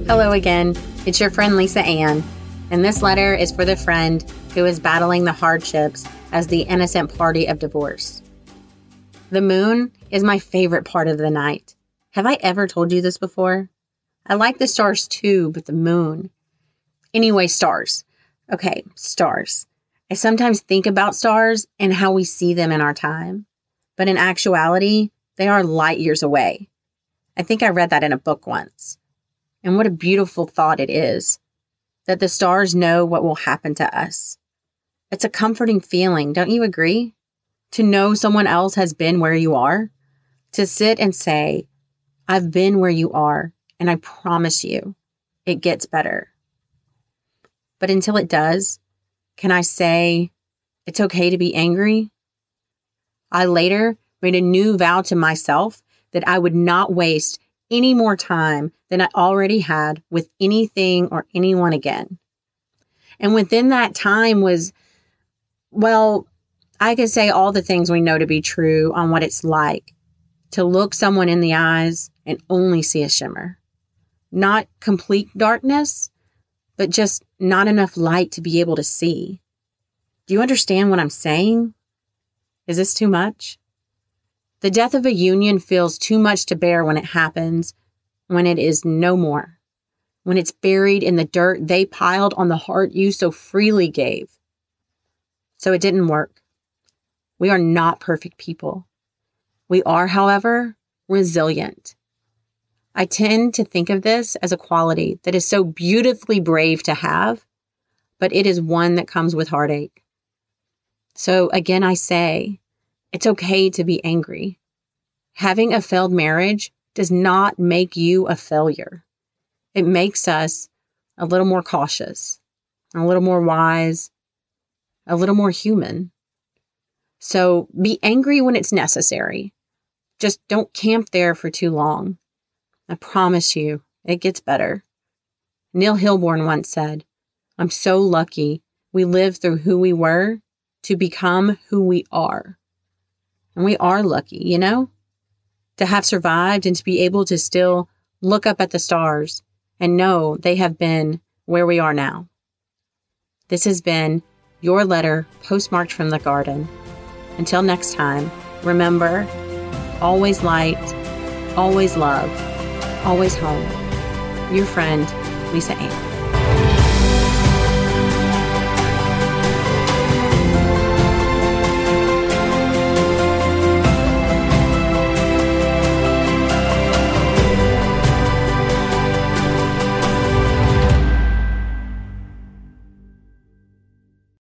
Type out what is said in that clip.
Hello again. It's your friend Lisa Ann, and this letter is for the friend who is battling the hardships as the innocent party of divorce. The moon is my favorite part of the night. Have I ever told you this before? I like the stars too, but the moon. Anyway, stars. Okay, stars. I sometimes think about stars and how we see them in our time, but in actuality, they are light years away. I think I read that in a book once. And what a beautiful thought it is, that the stars know what will happen to us. It's a comforting feeling, don't you agree? To know someone else has been where you are. To sit and say, I've been where you are, and I promise you, it gets better. But until it does, can I say, it's okay to be angry? I later made a new vow to myself that I would not waste any more time than I already had with anything or anyone again. And within that time was, well, I could say all the things we know to be true on what it's like to look someone in the eyes and only see a shimmer. Not complete darkness, but just not enough light to be able to see. Do you understand what I'm saying? Is this too much? The death of a union feels too much to bear when it happens, when it is no more, when it's buried in the dirt they piled on the heart you so freely gave. So it didn't work. We are not perfect people. We are, however, resilient. I tend to think of this as a quality that is so beautifully brave to have, but it is one that comes with heartache. So again, I say, it's okay to be angry. Having a failed marriage does not make you a failure. It makes us a little more cautious, a little more wise, a little more human. So be angry when it's necessary. Just don't camp there for too long. I promise you, it gets better. Neil Hilborn once said, I'm so lucky we lived through who we were to become who we are. And we are lucky, you know, to have survived and to be able to still look up at the stars and know they have been where we are now. This has been your letter postmarked from the garden. Until next time, remember, always light, always love, always home. Your friend, Lisa Ann.